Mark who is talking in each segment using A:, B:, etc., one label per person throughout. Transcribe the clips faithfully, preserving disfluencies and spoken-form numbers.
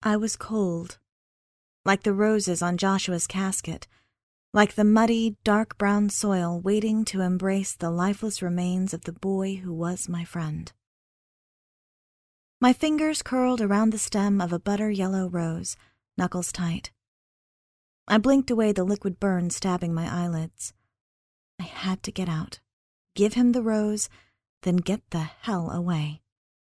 A: I was cold, like the roses on Joshua's casket, like the muddy, dark brown soil waiting to embrace the lifeless remains of the boy who was my friend. My fingers curled around the stem of a butter-yellow rose, knuckles tight. I blinked away the liquid burn stabbing my eyelids. I had to get out, give him the rose, then get the hell away.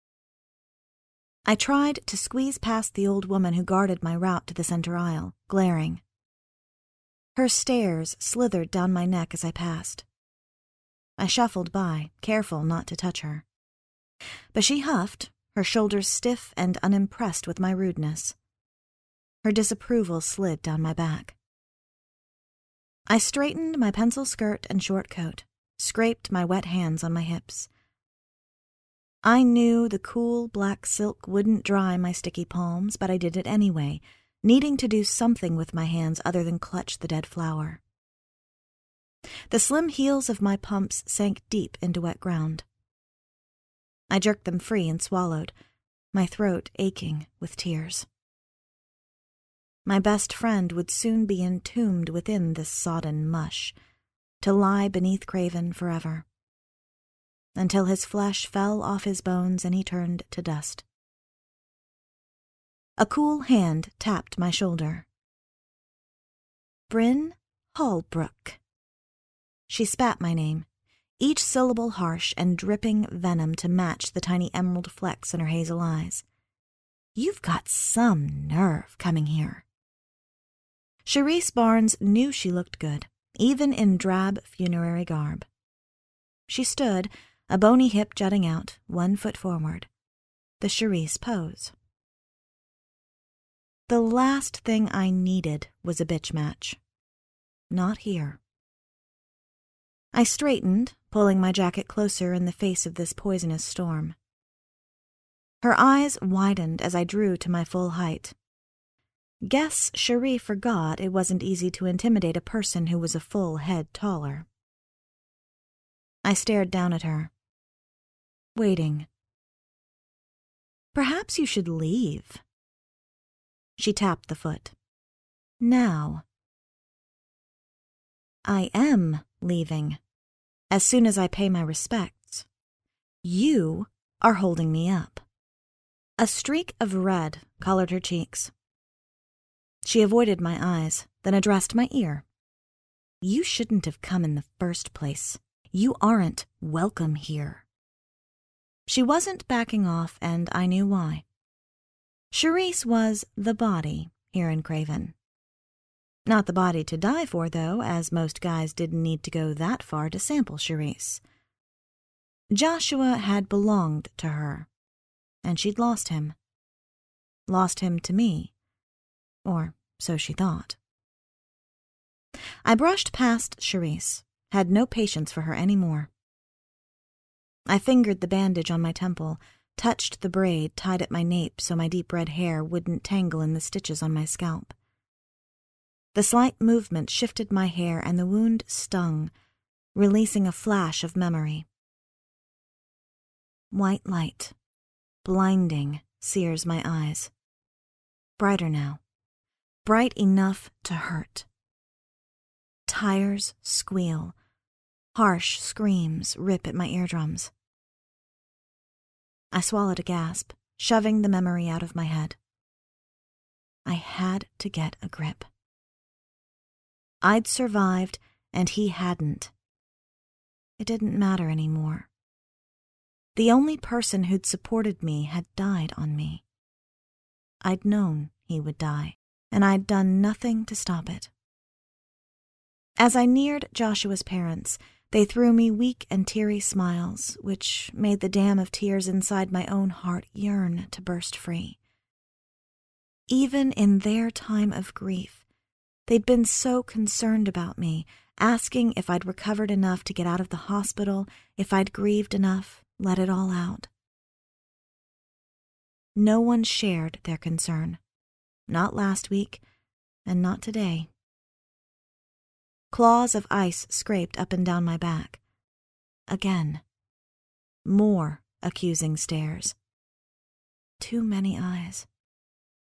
A: I tried to squeeze past the old woman who guarded my route to the center aisle, glaring. Her stares slithered down my neck as I passed. I shuffled by, careful not to touch her. But she huffed, her shoulders stiff and unimpressed with my rudeness. Her disapproval slid down my back. I straightened my pencil skirt and short coat, scraped my wet hands on my hips. I knew the cool black silk wouldn't dry my sticky palms, but I did it anyway, needing to do something with my hands other than clutch the dead flower. The slim heels of my pumps sank deep into wet ground. I jerked them free and swallowed, my throat aching with tears. My best friend would soon be entombed within this sodden mush, to lie beneath Craven forever, until his flesh fell off his bones and he turned to dust. A cool hand tapped my shoulder. Bryn Hallbrook. She spat my name, each syllable harsh and dripping venom to match the tiny emerald flecks in her hazel eyes. You've got some nerve coming here. Charisse Barnes knew she looked good, even in drab funerary garb. She stood, a bony hip jutting out, one foot forward. The Charisse pose. The last thing I needed was a bitch match. Not here. I straightened, pulling my jacket closer in the face of this poisonous storm. Her eyes widened as I drew to my full height. Guess Cherie forgot it wasn't easy to intimidate a person who was a full head taller. I stared down at her, waiting. Perhaps you should leave. She tapped the foot. Now. I am leaving, as soon as I pay my respects. You are holding me up. A streak of red colored her cheeks. She avoided my eyes, then addressed my ear. You shouldn't have come in the first place. You aren't welcome here. She wasn't backing off, and I knew why. Charisse was the body here in Craven. Not the body to die for, though, as most guys didn't need to go that far to sample Charisse. Joshua had belonged to her, and she'd lost him. Lost him to me. Or so she thought. I brushed past Charisse, had no patience for her anymore. I fingered the bandage on my temple, touched the braid tied at my nape so my deep red hair wouldn't tangle in the stitches on my scalp. The slight movement shifted my hair and the wound stung, releasing a flash of memory. White light, blinding, sears my eyes. Brighter now. Bright enough to hurt. Tires squeal. Harsh screams rip at my eardrums. I swallowed a gasp, shoving the memory out of my head. I had to get a grip. I'd survived, and he hadn't. It didn't matter anymore. The only person who'd supported me had died on me. I'd known he would die, and I'd done nothing to stop it. As I neared Joshua's parents, they threw me weak and teary smiles, which made the dam of tears inside my own heart yearn to burst free. Even in their time of grief, they'd been so concerned about me, asking if I'd recovered enough to get out of the hospital, if I'd grieved enough, let it all out. No one shared their concern. Not last week, and not today. Claws of ice scraped up and down my back. Again. More accusing stares. Too many eyes.